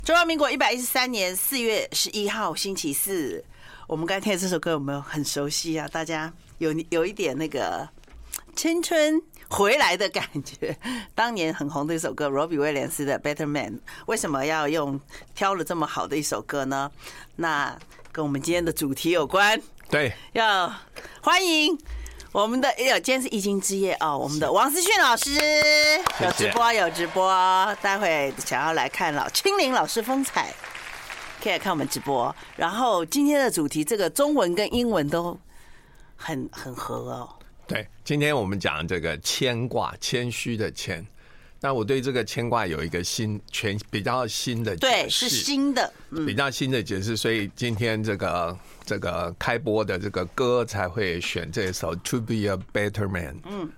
中华民国113年4月11号星期四，我们刚才听的这首歌有没有很熟悉啊？大家有一点那个青春回来的感觉。当年很红的一首歌，罗比威廉斯的《Better Man》，为什么要挑了这么好的一首歌呢？那跟我们今天的主题有关。 对， 要欢迎我们的今天是易经之夜哦，我们的王思训老师有直播，待会想要来看青林老师风采，可以来看我们直播。然后今天的主题，这个中文跟英文都很合哦。 对，今天我们讲这个谦卦，谦虚的谦。那我对这个谦卦有一个比较新的解释， 对，是新的， 比较新的解释，所以今天这个开播的这个歌才会选这首 To Be a Better Man。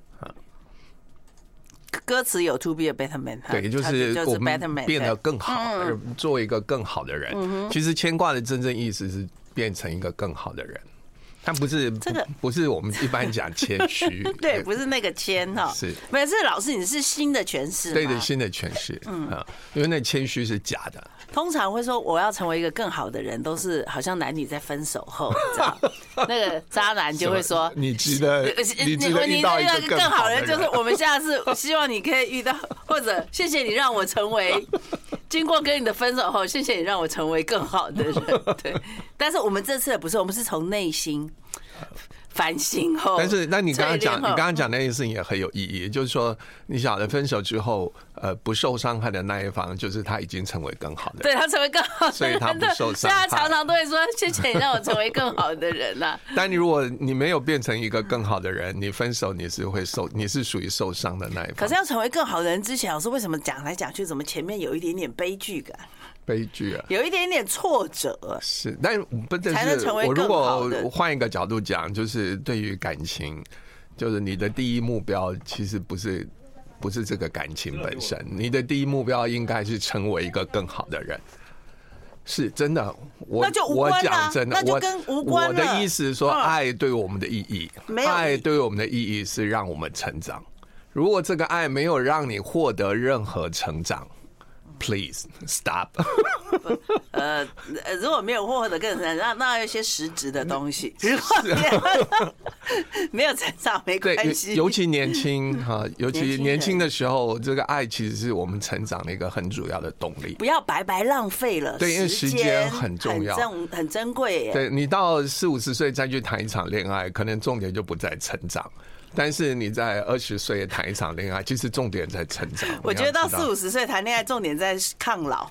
歌词有 To Be a Better Man， 对，就是我们变得更好，做一个更好的人。其实谦卦的真正意思是变成一个更好的人。它不是这个，不是我们一般讲谦虚， 对，不是那个谦哈， 是， 没有，是老师你是新的诠释， 对的，新的诠释，因为那谦虚是假的。 通常会说我要成为一个更好的人，都是好像男女在分手后，你知道，那个渣男就会说， 你值得遇到一个更好的人， 就是我们下次希望你可以遇到，或者谢谢你让我成为。经过跟你的分手后，谢谢你让我成为更好的人。对，但是我们这次不是，我们是从内心反省后。 但是，那你刚刚讲那件事情也很有意义，就是说，你晓得分手之后，不受伤害的那一方，就是他已经成为更好的人， 对他成为更好的人， 所以他不受伤害。 所以他常常都会说：“谢谢你让我成为更好的人啊。” 但如果你没有变成一个更好的人，你分手你是属于受伤的那一方。 可是要成为更好的人之前，老师为什么讲来讲去，怎么前面有一点点悲剧感？ 悲剧啊， 有一点点挫折是，但不才能成为更好的。 我如果换一个角度讲，就是对于感情，就是你的第一目标其实不是这个感情本身，你的第一目标应该是成为一个更好的人。是真的， 那就无关了， 我讲真的， 那就跟无关了。 我的意思是说，爱对我们的意义，爱对我们的意义是让我们成长。如果这个爱没有让你获得任何成长，Please stop 。 如果没有获得更成长，那有一些实质的东西。如果没有成长没关系。 尤其年轻哈，尤其年轻的时候，这个爱其实是我们成长的一个很主要的动力。 不要白白浪费了， 对，因为时间很重要， 很珍贵。 对，你到40-50岁再去谈一场恋爱，可能重点就不在成长。但是你在20岁谈一场恋爱，其实重点在成长。 我觉得到40-50岁谈恋爱，重点在抗老。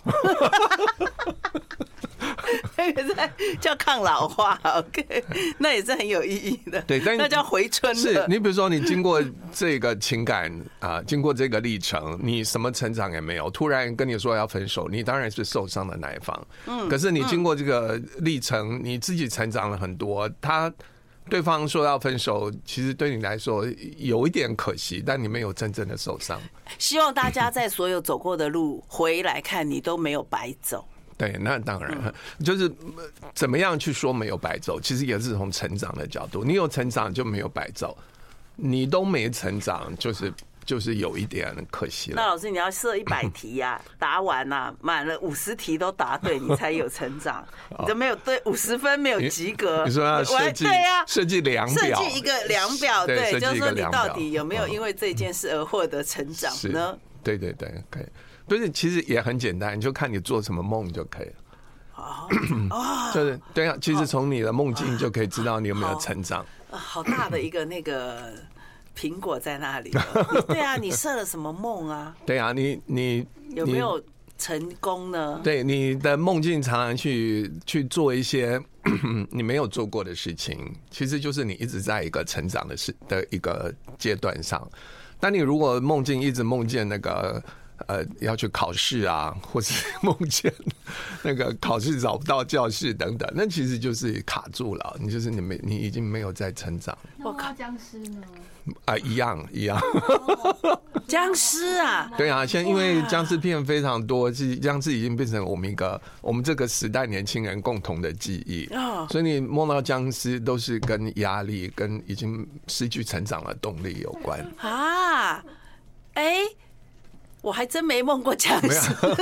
那个在叫抗老化 ，OK， 那也是很有意义的。 对，但那叫回春。 是你比如说，你经过这个情感经过这个历程，你什么成长也没有，突然跟你说要分手，你当然是受伤的那一方。可是你经过这个历程，你自己成长了很多。对方说要分手，其实对你来说有一点可惜，但你没有真正的受伤。 希望大家在所有走过的路回来看，你都没有白走。 对，那当然，就是怎么样去说没有白走，其实也是从成长的角度。你有成长就没有白走，你都没成长，就是有一点可惜了。 那老师，你要设100题呀，答完啊，满了50题都答对，你才有成长。你都没有对50分，没有及格。 你说要设计量表， 设计一个量表，对，就是说你到底有没有因为这件事而获得成长呢？ 对，可以。不是，其实也很简单，就看你做什么梦就可以了。就是对啊，其实从你的梦境就可以知道你有没有成长。 好大的一个那个苹果在那里。对啊，你设了什么梦啊？ 对啊，你有没有成功呢？ 对，你的梦境常常去做一些你没有做过的事情，其实就是你一直在一个成长的一个阶段上。但你如果梦境一直梦见那个要去考试啊，或是梦见那个考试找不到教室等等，那其实就是卡住了，你已经没有在成长。 我靠，僵尸呢？ 一样。 僵尸啊？ 对啊，现在因为僵尸片非常多，僵尸已经变成我们这个时代年轻人共同的记忆。所以你梦到僵尸都是跟压力、跟已经失去成长的动力有关啊。 我还真没梦过僵尸。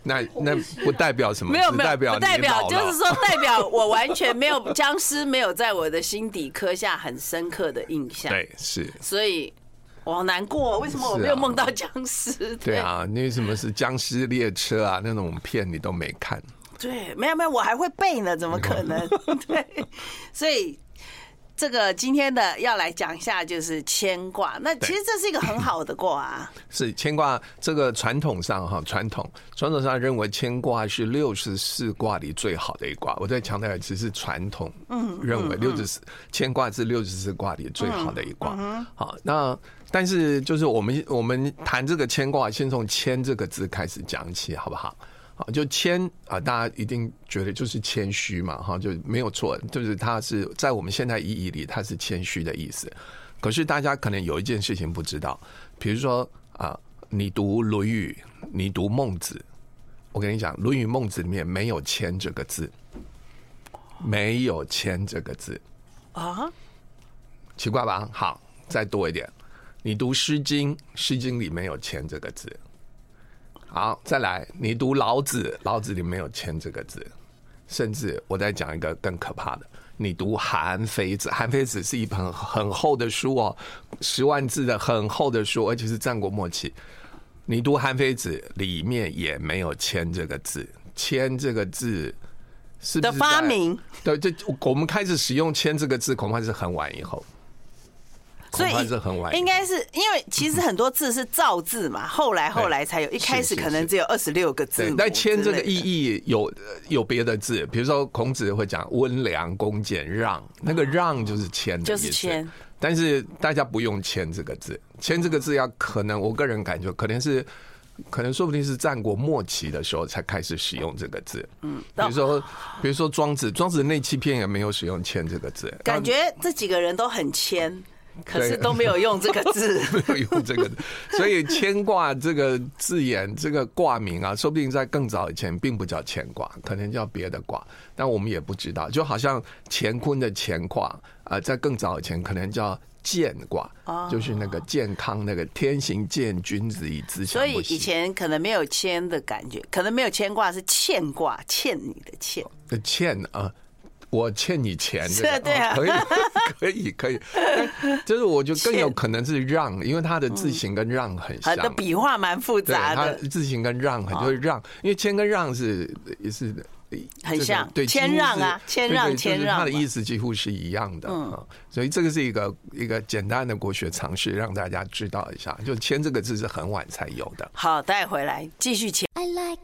那不代表什么， 没有只代表不代表， 你老了就是说代表我完全没有僵尸没有在我的心底刻下很深刻的印象。 对，是， 所以我好难过，为什么我没有梦到僵尸？ 对啊，那什么是僵尸列车啊那种片你都没看？ 对，没有，我还会背呢，怎么可能？对，所以。这个今天的要来讲一下，就是牵挂。那其实这是一个很好的卦啊。 是牵挂，这个传统上哈，传统上认为牵挂是64卦里最好的一卦。我再强调一次，是传统认为牵挂是64卦里最好的一卦。好，那但是就是我们谈这个牵挂，先从牵这个字开始讲起，好不好？好，就谦啊，大家一定觉得就是谦虚嘛，哈，就没有错，就是它是在我们现代意义里，它是谦虚的意思。可是大家可能有一件事情不知道，比如说啊，你读《论语》，你读《孟子》，我跟你讲，《论语》《孟子》里面没有谦这个字，没有谦这个字啊，奇怪吧？好，再多一点，你读《诗经》，《诗经》里没有谦这个字。好，再来，你读老子，老子里没有谦这个字，甚至我再讲一个更可怕的，你读韩非子，韩非子是一本很厚的书哦，10万字的很厚的书，而且是战国末期。你读韩非子里面也没有谦这个字，谦这个字是不是的发明？ 对，这我们开始使用谦这个字，恐怕是很晚以后。 所以应该是因为其实很多字是造字嘛，后来才有，一开始可能只有26个字母。 但谦这个意义有别的字，比如说孔子会讲温良恭俭让，那个让就是谦的意思。就是谦。但是大家不用谦这个字，谦这个字要可能我个人感觉可能说不定是战国末期的时候才开始使用这个字。比如说庄子的内气篇也没有使用谦这个字。 感觉这几个人都很谦。可是都没有用这个字， 没有用这个字，所以牵挂这个字眼，这个卦名啊，说不定在更早以前并不叫牵挂，可能叫别的卦，但我们也不知道。就好像乾坤的乾卦在更早以前可能叫健卦，就是那个健康那个天行健，君子以自强不息。 所以以前可能没有牵的感觉，可能没有牵挂是欠卦，欠你的欠， 欠啊。我欠你钱， 对啊， 可以，就是我觉得更有可能是让，因为它的字形跟让很像， 它的笔画蛮复杂的， 它字形跟让就是让，因为谦跟让也是很像， 对， 谦让啊，谦让， 它的意思几乎是一样的所以这个是一个简单的国学常识，让大家知道一下，就谦这个字是很晚才有的。 好，待回来继续谦。I like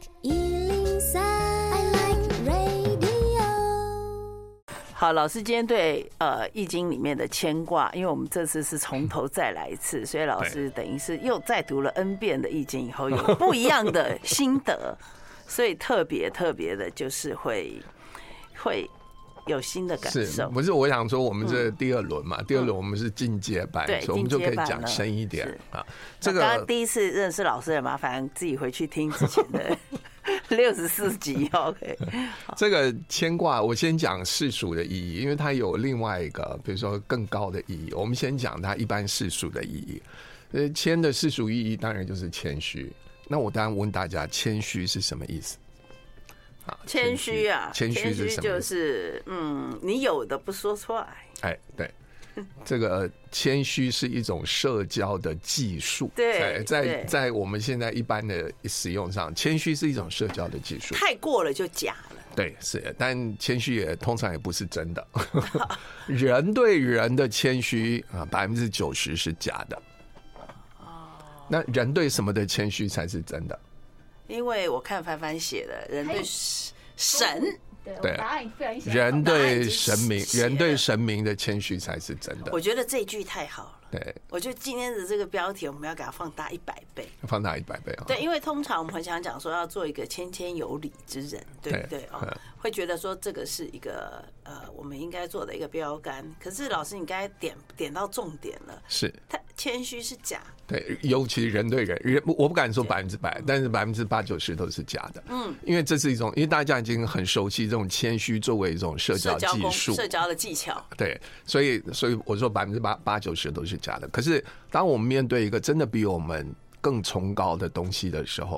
好，老师今天对易经里面的牵挂，因为我们这次是从头再来一次，所以老师等于是又再读了 N 遍的易经以后，有不一样的心得，所以特别的就是会有新的感受。 不是我想说，我们这第2轮嘛，第2轮我们是进阶版，所以我们就可以讲深一点啊。 这个刚刚第一次认识老师的，麻烦自己回去听之前的64集 ，OK。 这个牵挂，我先讲世俗的意义，因为它有另外一个，比如说更高的意义。我们先讲它一般世俗的意义。谦的世俗意义当然就是谦虚。那我当然问大家，谦虚是什么意思？ 谦虚啊， 谦虚是什么？ 就是你有的不说出来。 哎，对。这个谦虚是一种社交的技术， 对， 在我们现在一般的使用上，谦虚是一种社交的技术， 太过了就假了。 对，是，但谦虚也通常也不是真的。人对人的谦虚90%是假的。那人对什么的谦虚才是真的？ 因为我看凡凡写的，人对神。 对，人对神明的谦虚才是真的。 我觉得这一句太好了。 对， 我觉得今天的这个标题我们要给它放大100倍， 放大100倍啊！ 对，因为通常我们很想讲说要做一个谦谦有礼之人，对不对？会觉得说这个是一个我们应该做的一个标杆。可是老师，你刚才点到重点了， 是他谦虚是假。 对，尤其人对人，我不敢说100%，但是80%-90%都是假的。因为这是一种，因为大家已经很熟悉这种谦虚作为一种社交技术、 社交的技巧。 对，所以我说80%-90%都是假的。可是当我们面对一个真的比我们更崇高的东西的时候，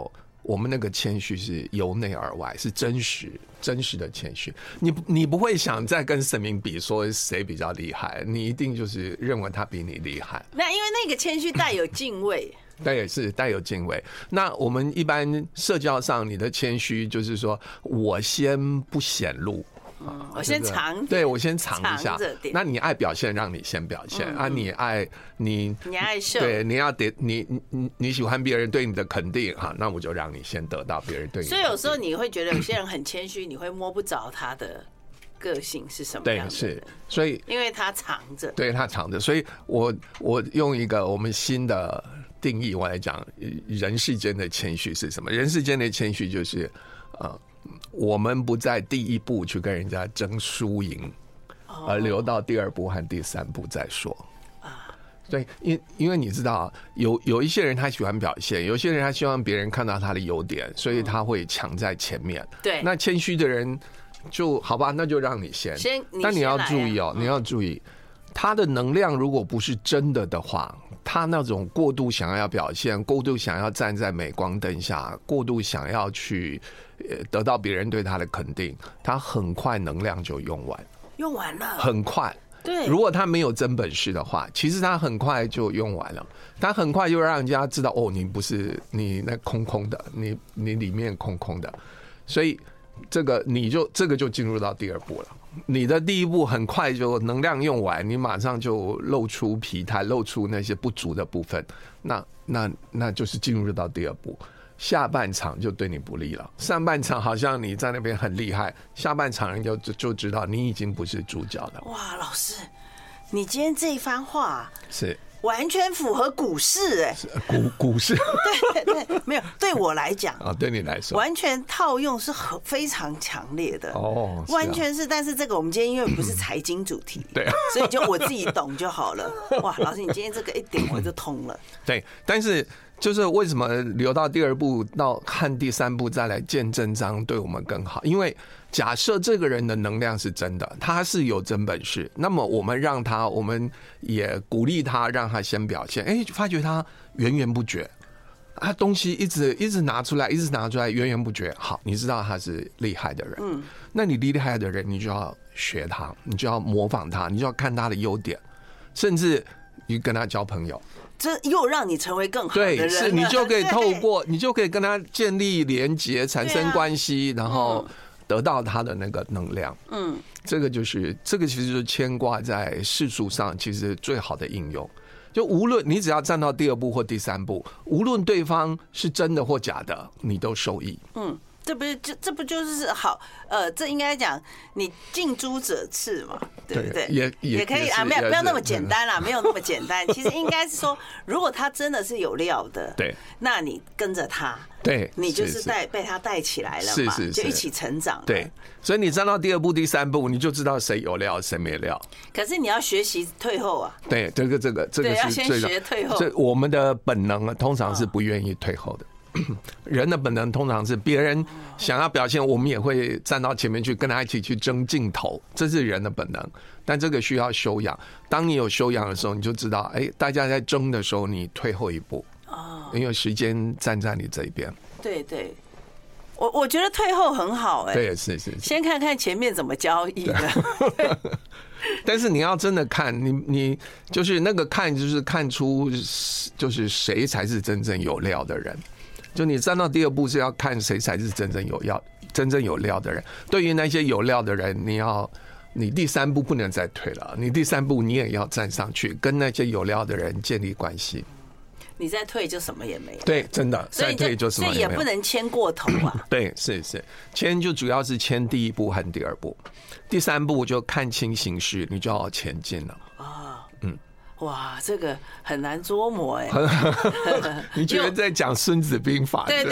我们那个谦虚是由内而外，是真实的谦虚。你不会想再跟神明比说谁比较厉害，你一定就是认为他比你厉害。 那因为那个谦虚带有敬畏。 对，是带有敬畏。那我们一般社交上，你的谦虚就是说我先不显露。 我先藏， 对我先藏一下。 那你爱表现，让你先表现啊！你爱秀， 对，你要你喜欢别人对你的肯定哈，那我就让你先得到别人对你的肯定。 所以有时候你会觉得有些人很谦虚，你会摸不着他的个性是什么样的。 对，是，所以因为他藏着， 对他藏着，所以我用一个我们新的定义，我来讲人世间的谦虚是什么？人世间的谦虚就是我们不在第一步去跟人家争输赢，而留到第二步和第三步再说。对，因为你知道，有一些人他喜欢表现，有些人他希望别人看到他的优点，所以他会抢在前面。 对， 那谦虚的人就好吧，那就让你先。但你要注意哦，你要注意，他的能量如果不是真的话，他那种过度想要表现，过度想要站在镁光灯下，过度想要去得到别人对他的肯定，他很快能量就用完了，很快。 对， 如果他没有真本事的话，其实他很快就用完了，他很快就让人家知道哦，你不是你那空空的，你里面空空的，所以这个就进入到第二步了。你的第一步很快就能量用完，你马上就露出疲态，露出那些不足的部分，那就是进入到第二步。下半场就对你不利了，上半场好像你在那边很厉害，下半场人就知道你已经不是主角了。 哇，老师，你今天这一番话是完全符合股市股市对，没有对我来讲啊，对你来说完全套用是非常强烈的哦， 完全是。但是这个我们今天因为不是财经主题， 对， 所以就我自己懂就好了。哇，老师，你今天这个一点我就通了。 对，但是就是为什么留到第二步到看第三步再来见真章对我们更好？因为假设这个人的能量是真的，他是有真本事，那么我们也鼓励他，让他先表现。发觉他源源不绝，他东西一直拿出来，源源不绝。好，你知道他是厉害的人，那你厉害的人，你就要学他，你就要模仿他，你就要看他的优点，甚至你跟他交朋友。 这又让你成为更好的人了。 对，是你就可以透过，你就可以跟他建立连结，产生关系，然后得到他的那个能量。这个其实就是牵挂在世俗上，其实最好的应用。就无论你只要站到第二步或第三步，无论对方是真的或假的，你都受益。 这不就是好？这应该讲你近朱者赤嘛，对不对？也可以啊，不要那么简单啦，没有那么简单。其实应该是说，如果他真的是有料的， 对， 那你跟着他， 对， 你就是被他带起来了嘛，就一起成长。 对，所以你站到第二步、第三步，你就知道谁有料，谁没料。 可是你要学习退后啊。 对，这个是要先学退后。 我们的本能通常是不愿意退后的。人的本能通常是别人想要表现，我们也会站到前面去跟他一起去争镜头，这是人的本能。但这个需要修养。当你有修养的时候，你就知道，大家在争的时候，你退后一步，因为时间站在你这一边。 对，我觉得退后很好。 对，是， 先看看前面怎么交易的。 但是你要真的看，你就是那个看，就是看出就是谁才是真正有料的人。就你站到第二步是要看谁才是真正有料的人。对于那些有料的人，你第三步不能再退了，你第三步你也要站上去，跟那些有料的人建立关系。 你再退就什么也没有。 对，真的再退就什么也没有。 所以也不能牵过头啊。 对，是牵就主要是牵第一步和第二步，第三步就看清形势，你就要前进了。 哇，这个很难捉摸你觉得在讲《孙子兵法》？ 对，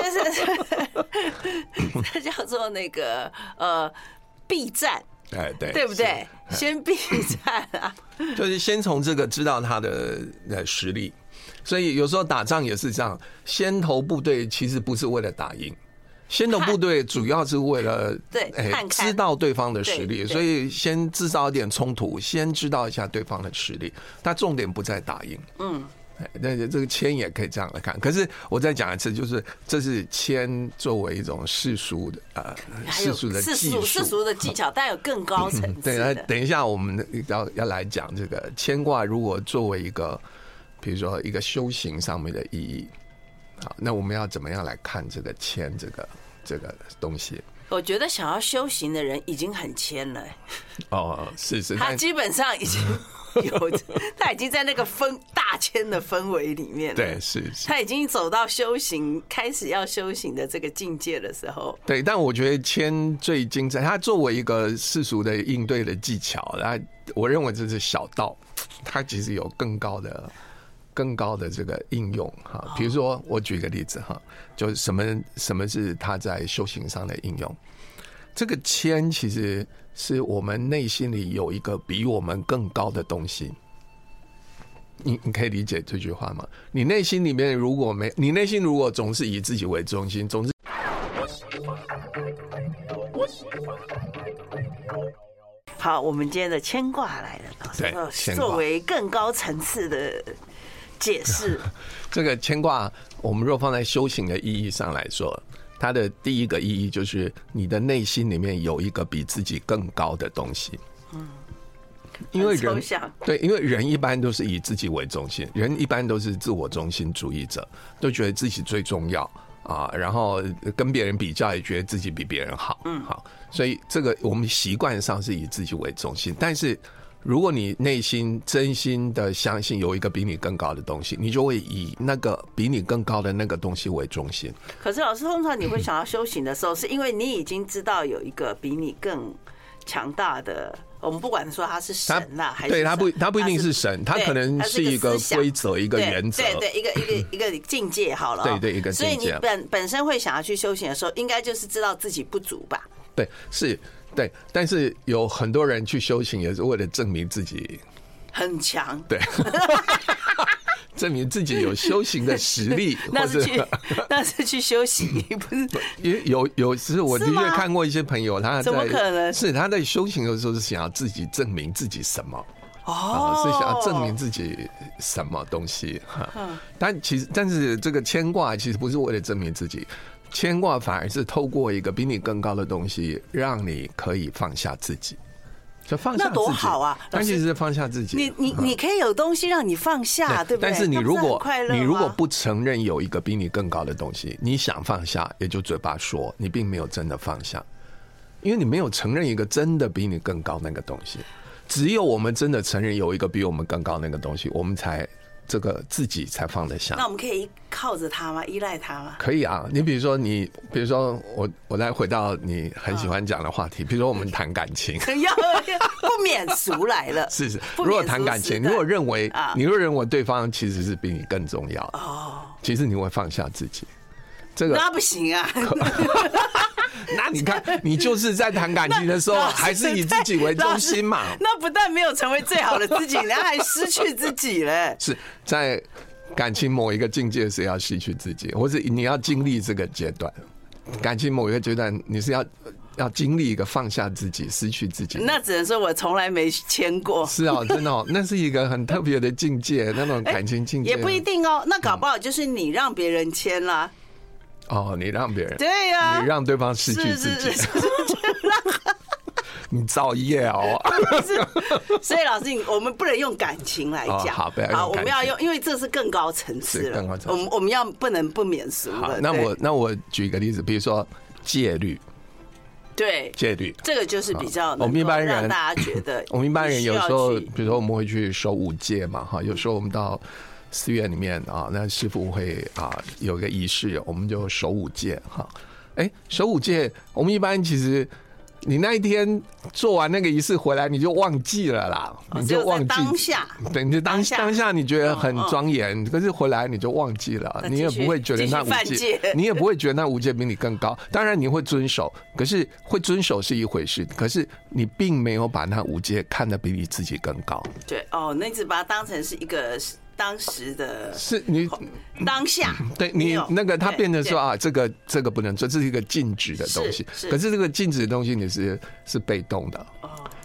就是这叫做那个避战。对不对？先避战啊， 就是先从这个知道他的实力。所以有时候打仗也是这样，先头部队其实不是为了打赢。先头部队主要是为了知道对方的实力，所以先制造一点冲突，先知道一下对方的实力。但重点不在打赢， 那这个签也可以这样来看。可是我再讲一次，就是这是签作为一种世俗的世俗的技术、 世俗的技巧，但有更高层次的。 对，那等一下我们要来讲这个牵挂，如果作为一个比如说一个修行上面的意义，好，那我们要怎么样来看这个签这个东西？ 我觉得想要修行的人已经很谦了。 哦，是， 他基本上已经他已经在那个大谦的氛围里面了。 对，是， 他已经走到修行，开始要修行的这个境界的时候。 对，但我觉得谦最精彩，他作为一个世俗的应对的技巧，我认为这是小道，他其实有更高的这个应用哈。比如说，我举个例子哈，就是什么是他在修行上的应用？这个谦其实是我们内心里有一个比我们更高的东西。你可以理解这句话吗？你内心里面你内心如果总是以自己为中心，总是好，我们今天的牵挂来了，老师作为更高层次的解释。 这个牵挂，我们若放在修行的意义上来说，它的第一个意义就是你的内心里面有一个比自己更高的东西。因为人对，因为人一般都是以自己为中心，人一般都是自我中心主义者，都觉得自己最重要啊，然后跟别人比较也觉得自己比别人好，好，所以这个我们习惯上是以自己为中心，但是如果你内心真心的相信有一个比你更高的东西，你就会以那个比你更高的那个东西为中心。 可是老师，通常你会想要修行的时候，是因为你已经知道有一个比你更强大的，我们不管说他是神啦，还是对他不一定是神，他可能是一个规则、一个原则， 对，一个境界好了， 对，一个境界。 所以你本身会想要去修行的时候，应该就是知道自己不足吧？ 对，是。对，但是有很多人去修行也是为了证明自己很强， 对，证明自己有修行的实力， 那是去修行，不是？ 有时我的确看过一些朋友，他怎么可能？ 是他在修行的时候是想要自己证明自己什么？是想要证明自己什么东西？但是这个牵挂其实不是为了证明自己。牵挂反而是透过一个比你更高的东西，让你可以放下自己，就放下自己，那多好啊！ 但其实是放下自己， 你可以有东西让你放下，对不对？ 但是你如果不承认有一个比你更高的东西，你想放下，也就嘴巴说，你并没有真的放下，因为你没有承认一个真的比你更高那个东西。只有我们真的承认有一个比我们更高那个东西，我们才这个自己才放得下。 那我们可以靠着他吗？依赖他吗？ 可以啊。你比如说我来回到你很喜欢讲的话题，比如说我们谈感情， 要不免俗来了。 是，如果谈感情，你如果认为对方其实是比你更重要，其实你会放下自己。这个那不行啊。 那你看，你就是在谈感情的时候，还是以自己为中心嘛？ 那不但没有成为最好的自己，人家还失去自己嘞。 是在感情某一个境界是要失去自己，或者你要经历这个阶段。感情某一个阶段，你是要经历一个放下自己、失去自己。 那只能说我从来没牵过。 是啊，真的那是一个很特别的境界，那种感情境界。 也不一定哦，那搞不好就是你让别人牵啦。 你让别人， 对呀， 你让对方失去自己，你造业哦。 所以老师，我们不能用感情来讲， 好， 我们要用，因为这是更高层次了。我们要不能不免俗的。 那我举一个例子，比如说戒律。 对， 戒律这个就是比较我们一般人让大家觉得， 我们一般人有时候，比如说我们会去守5戒嘛，有时候我们到寺院里面那师父会有一个仪式，我们就守5戒守5戒，我们一般其实你那一天做完那个仪式回来，你就忘记了啦，你就忘记当下， 对，你就当下你觉得很庄严，可是回来你就忘记了，你也不会觉得那5戒，你也不会觉得那5戒比你更高。当然你会遵守，可是会遵守是一回事，可是你并没有把那5戒看得比你自己更高。 对那你只把它当成是一个当时的， 是你当下， 对你那个他变成说这个不能做，这是一个禁止的东西。可是这个禁止的东西你是被动的。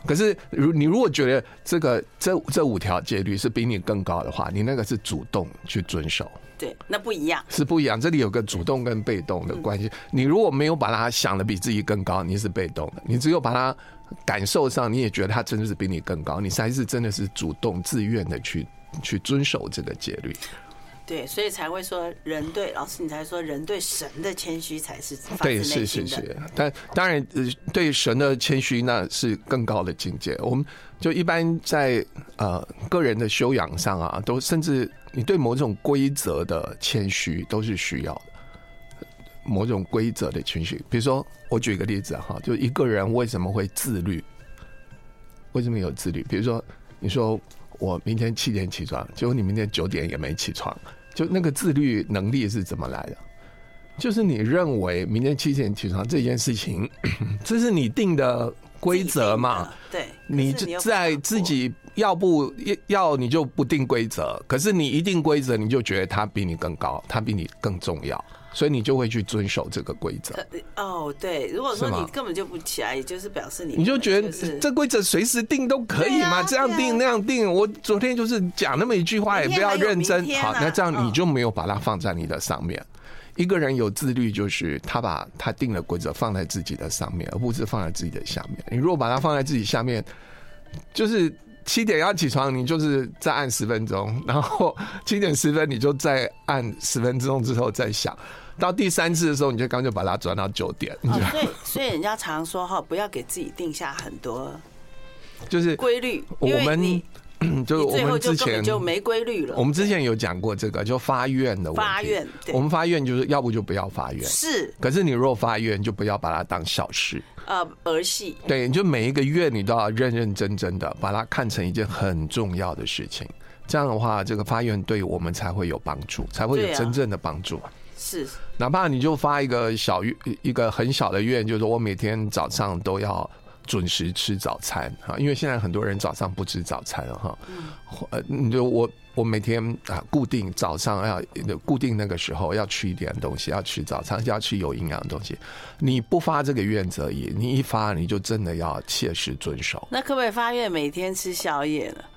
可是你如果觉得这5条戒律是比你更高的话，你那个是主动去遵守。 对，那不一样， 是不一样。这里有个主动跟被动的关系。你如果没有把它想的比自己更高，你是被动的；你只有把它感受上，你也觉得它真的是比你更高，你才是真的是主动自愿的去遵守这个戒律。 对，所以才会说人对老师，你才说人对神的谦虚才是发自对， 内心的。 是。但当然，对神的谦虚那是更高的境界。我们就一般在个人的修养上啊，都甚至你对某种规则的谦虚都是需要的。某种规则的谦虚，比如说我举一个例子哈，就一个人为什么会自律？为什么有自律？比如说你说我明天7点起床，结果你明天9点也没起床。就那个自律能力是怎么来的？就是你认为明天7点起床这件事情，这是你定的规则嘛？ 对， 你就在自己要你就不定规则，可是你一定规则，你就觉得它比你更高，它比你更重要，所以你就会去遵守这个规则。 哦，对，如果说你根本就不起来，也就是表示你就觉得这规则随时定都可以嘛，这样定那样定。我昨天就是讲那么一句话，也不要认真。好，那这样你就没有把它放在你的上面。一个人有自律，就是他把他定的规则放在自己的上面，而不是放在自己的下面。你如果把它放在自己下面，就是7点要起床，你就是再按10分钟，然后7点10分你就再按10分钟之后再想，到第3次的时候，你就刚就把它转到9点。 所以人家常说哈，不要给自己定下很多就是规律， 我们。就我们之前就没规律了。 我们之前有讲过这个，就发愿的问题。 发愿， 我们发愿就是要不就不要发愿。 是。 可是你如果发愿，就不要把它当小事。 儿戏。 对，就每一个愿你都要认认真真的把它看成一件很重要的事情。这样的话，这个发愿对我们才会有帮助，才会有真正的帮助。 是。哪怕你就发一个很小的愿，就是说我每天早上都要准时吃早餐哈，因为现在很多人早上不吃早餐了哈。你就我每天固定早上要固定那个时候要吃一点东西，要吃早餐，要吃有营养的东西。你不发这个愿则已，你一发你就真的要切实遵守。 那可不可以发愿每天吃宵夜呢？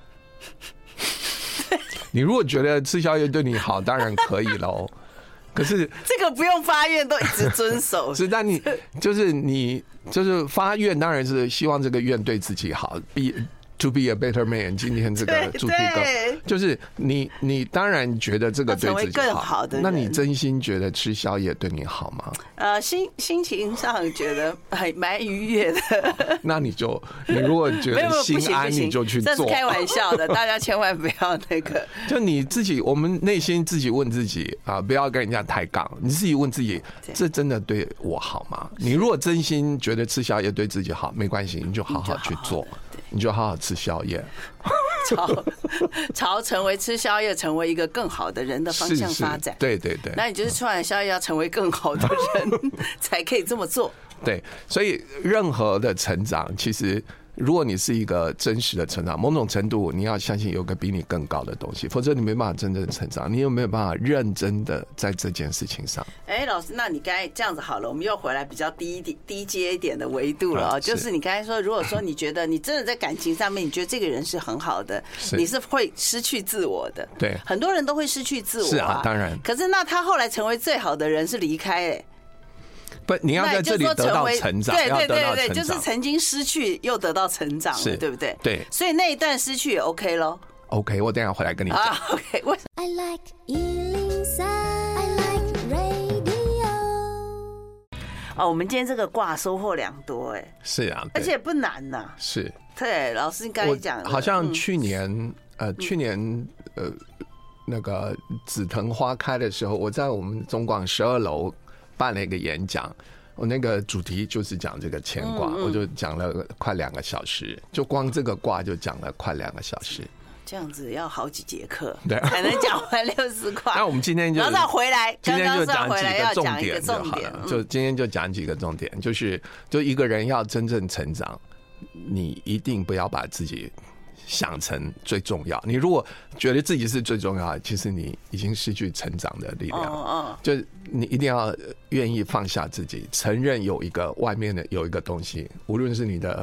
你如果觉得吃宵夜对你好，当然可以喽。可是这个不用发愿都一直遵守。 是，但你就是发愿，当然是希望这个愿对自己好。To be a better man， 今天这个主题歌就是你当然觉得这个对自己更好的人， 那你真心觉得吃宵夜对你好吗？ 心情上觉得蛮愉悦的。 那你如果觉得心安，你就去做。 这是开玩笑的，大家千万不要那个。 就你自己，我们内心自己问自己啊，不要跟人家抬杠。你自己问自己，这真的对我好吗？你如果真心觉得吃宵夜对自己好，没关系，你就好好去做。你就好好吃宵夜， 朝成为吃宵夜成为一个更好的人的方向发展。 对， 那你就是吃完宵夜要成为更好的人才可以这么做。 对，所以任何的成长，其实如果你是一个真实的成长，某种程度你要相信有个比你更高的东西，否则你没办法真正成长，你又没有办法认真的在这件事情上。 老师，那你刚才这样子好了，我们又回来比较低阶一点的维度了。就是你刚才说，如果说你觉得你真的在感情上面，你觉得这个人是很好的，你是会失去自我的。 对， 很多人都会失去自我。 是啊，当然。 可是那他后来成为最好的人是离开不，你要在这里得到成长， 对，就是曾经失去又得到成长了，对不对？ 对， 所以那一段失去也 OK 咯。 OK， 我等一下回来跟你讲。 OK， I like 103, I like radio。 我们今天这个卦收获良多是啊， 而且不难呐。 是， 对，老师刚才讲， 好像去年那个紫藤花开的时候，我在我们中广12楼办了一个演讲，我那个主题就是讲这个乾卦，我就讲了快2个小时，就光这个卦就讲了快2个小时。 这样子要好几节课才能讲完60卦。 那我们今天就回来， 今天就讲几个重点就好了。就今天就讲几个重点，就一个人要真正成长，你一定不要把自己想成最重要。你如果觉得自己是最重要的，其实你已经失去成长的力量。就你一定要愿意放下自己，承认有一个外面的有一个东西，无论是你的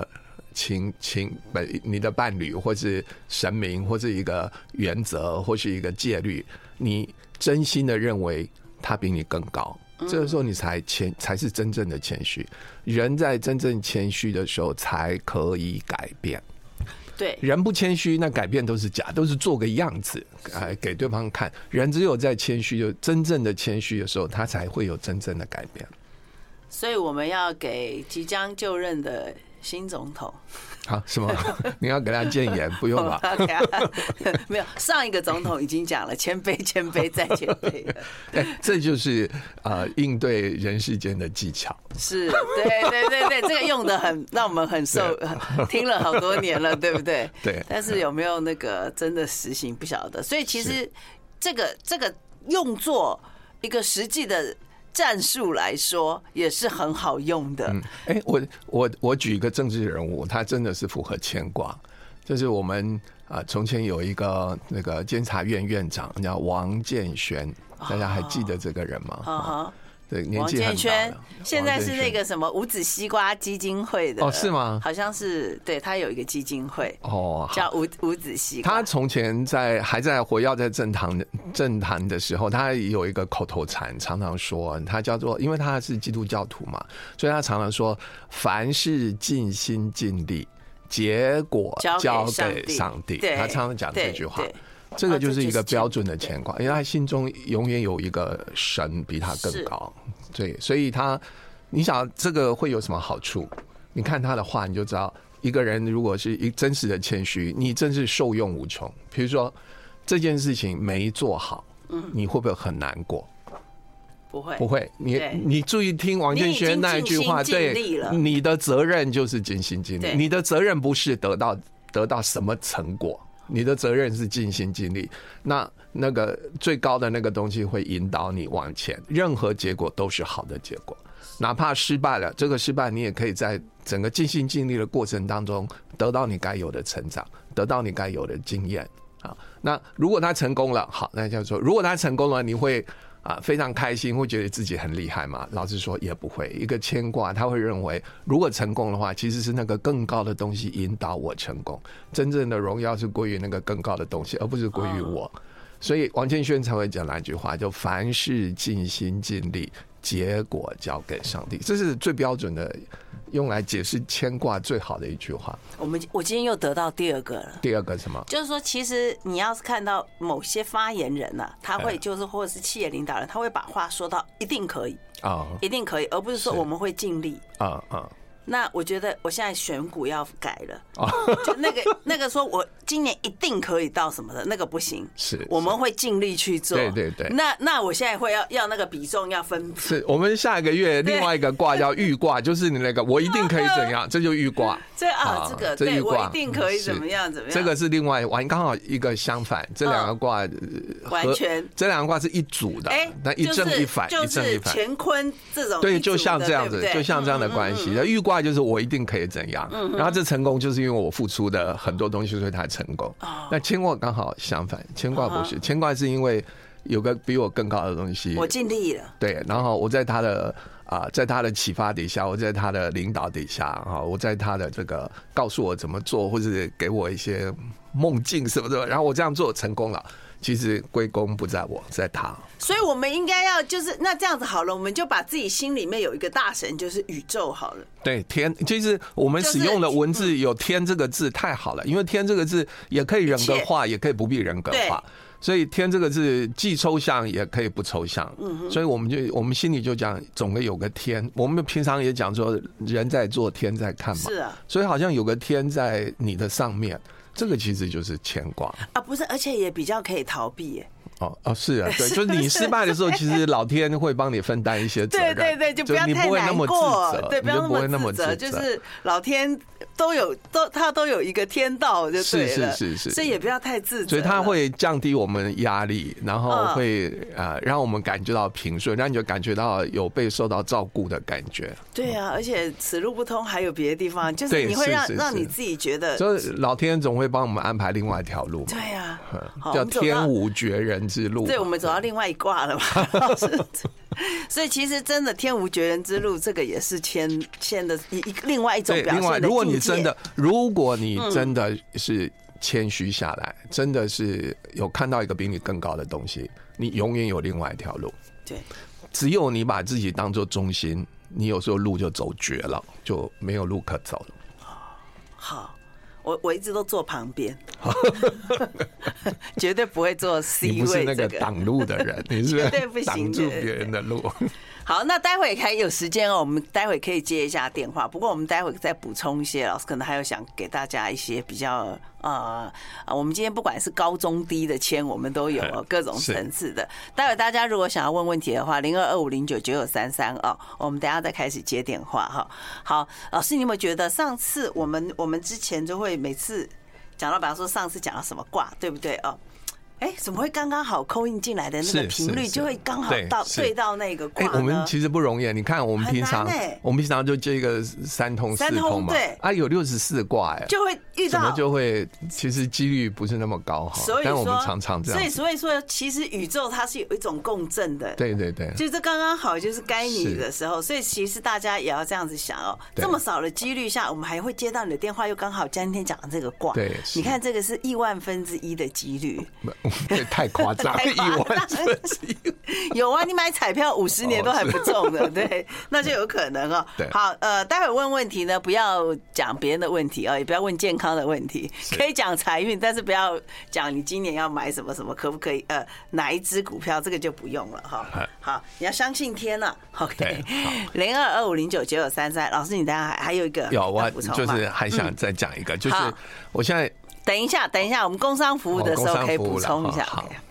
你的伴侣，或是神明，或是一个原则，或是一个戒律，你真心的认为他比你更高，这个时候你才是真正的谦虚。人在真正谦虚的时候才可以改变。 对， 人不谦虚，那改变都是假，都是做个样子，给对方看。人只有在谦虚，就真正的谦虚的时候，他才会有真正的改变。 所以我们要给即将就任的新总统， 好，什么？你要给他建言？不用吧？ 没有，上一个总统已经讲了，谦卑，谦卑再谦卑了。 这就是应对人世间的技巧。 是，对，这个用的很，让我们很听了好多年了，对不对？ 对。 但是有没有那个真的实行不晓得，所以其实这个用作一个实际的战术来说也是很好用的。 我举一个政治人物，他真的是符合牵挂，就是我们从前有一个那个监察院院长叫王建煊，大家还记得这个人吗？对，年纪很大了。 现在是那个什么五子西瓜基金会的是吗？ 好像是，对，他有一个基金会叫五子西瓜。 他从前还在活跃在政坛的时候，他有一个口头禅，常常说，他叫做，因为他是基督教徒嘛，所以他常常说，凡事尽心尽力，结果交给上帝。他常常讲这句话。这个就是一个标准的牵挂，因为他心中永远有一个神比他更高，对，所以你想这个会有什么好处？你看他的话，你就知道一个人如果是一真实的谦虚，你真是受用无穷。比如说这件事情没做好，你会不会很难过？不会。你注意听王建煊那一句话，对，你的责任就是尽心尽力，你的责任不是得到什么成果。你的责任是尽心尽力，那个最高的那个东西会引导你往前，任何结果都是好的结果，哪怕失败了，这个失败你也可以在整个尽心尽力的过程当中得到你该有的成长，得到你该有的经验。那如果他成功了，好，那叫做如果他成功了，你会非常开心，会觉得自己很厉害嘛？老实说也不会。一个牵挂，他会认为，如果成功的话，其实是那个更高的东西引导我成功。真正的荣耀是归于那个更高的东西，而不是归于我。所以王建煊才会讲那句话，就凡事尽心尽力，结果交给上帝。这是最标准的，用来解释牵挂最好的一句话。 我今天又得到第二个了。 第二个什么？ 就是说，其实你要是看到某些发言人他会就是或者是企业领导人，他会把话说到一定可以一定可以，而不是说我们会尽力那我觉得我现在选股要改了，就那个说我今年一定可以到什么的那个不行， 是我们会尽力去做。 对。 那我现在会要那个比重要分。 是我们下个月另外一个卦叫预卦，就是你那个我一定可以怎样，这就预卦。 这个对我一定可以怎么样。 这个是另外刚好一个相反，这两个卦完全这两个卦是一组的，那一正一反，一正一反。 乾坤这种对，就像这样子，就像这样的关系。预卦就是我一定可以怎样，然后这成功就是因为我付出的很多东西，所以它成功。那牵挂刚好相反，牵挂不是，牵挂是因为有个比我更高的东西， 我尽力了。 对，然后我在他的启发底下，我在他的领导底下我在他的这个告诉我怎么做，或者给我一些梦境什么的，然后我这样做成功了。其实归功不在我，在他。 所以我们应该要就是那这样子好了，我们就把自己心里面有一个大神，就是宇宙好了。 对，天，其实我们使用的文字有天这个字太好了，因为天这个字也可以人格化，也可以不必人格化。所以天这个字既抽象也可以不抽象，所以我们心里就讲总归有个天。我们平常也讲说人在做天在看嘛， 是啊， 所以好像有个天在你的上面，这个其实就是牵挂不是，而且也比较可以逃避耶。 是啊，对，就是你失败的时候，其实老天会帮你分担一些责任， 对，就不要太难过，对，不要那么自责，就是老天他都有一个天道就对了，是，所以也不要太自责， 所以他会降低我们压力，然后会让我们感觉到平顺，让你就感觉到有被受到照顾的感觉。 对啊，而且此路不通还有别的地方，就是你会让你自己觉得， 所以老天总会帮我们安排另外一条路嘛。 对啊， 叫天无绝人人之路。 对，我们走到另外一卦了嘛。所以其实真的天无绝人之路，这个也是牵的另外一种表现的境界。 另外，如果你真的是谦虚下来，真的是有看到一个比你更高的东西，你永远有另外一条路。 对， 只有你把自己当作中心，你有时候路就走绝了，就没有路可走了。 好。我一直都坐旁边，绝对不会坐 C 位。 你不是那个挡路的人，你是绝对不行挡住别人的路。 好，那待会还有时间哦，我们待会可以接一下电话。不过我们待会再补充一些，老师可能还有想给大家一些比较我们今天不管是高中低的签，我们都有各种层次的。待会大家如果想要问问题的话，0225099933哦，我们等一下再开始接电话哈。好，老师，你有没有觉得上次我们之前就会每次讲到，比方说上次讲到什么卦，对不对哦？哎，怎么会刚刚好扣印进来的那个频率就会刚好对到那个卦呢？ 我们其实不容易，你看我们平常就接一个三通四通嘛， 对啊，有64卦哎， 就会遇到， 怎么就会其实几率不是那么高哈？ 所以但我们常常这样， 所以说其实宇宙它是有一种共振的， 对对对， 就是刚刚好就是该你的时候，所以其实大家也要这样子想哦，这么少的几率下，我们还会接到你的电话，又刚好今天讲的这个卦， 对， 你看这个是1/1000的几率， 太夸张，1/1000 有啊，你买彩票50年都还不中的，对，那就有可能哦。好，待会问问题呢，不要讲别人的问题哦，也不要问健康的问题，可以讲财运，但是不要讲你今年要买什么什么，可不可以？哪一支股票，这个就不用了哈。好，你要相信天了。OK， 0225099933，老师，你等下还有一个有，我就是还想再讲一个，就是我现在。 等一下，我们工商服务的时候可以补充一下。